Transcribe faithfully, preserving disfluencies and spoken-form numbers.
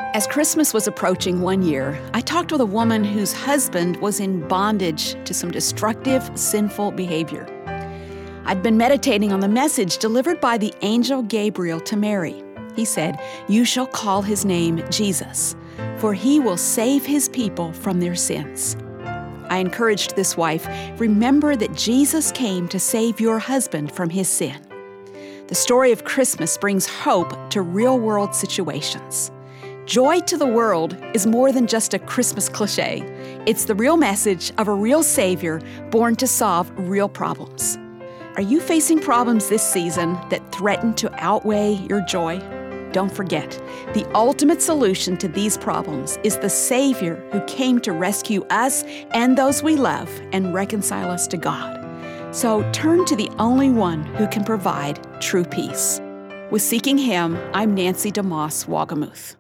As Christmas was approaching one year, I talked with a woman whose husband was in bondage to some destructive, sinful behavior. I'd been meditating on the message delivered by the angel Gabriel to Mary. He said, "You shall call his name Jesus, for he will save his people from their sins." I encouraged this wife, remember that Jesus came to save your husband from his sin. The story of Christmas brings hope to real-world situations. Joy to the world is more than just a Christmas cliche. It's the real message of a real Savior born to solve real problems. Are you facing problems this season that threaten to outweigh your joy? Don't forget, the ultimate solution to these problems is the Savior who came to rescue us and those we love and reconcile us to God. So turn to the only one who can provide true peace. With Seeking Him, I'm Nancy DeMoss Wagamuth.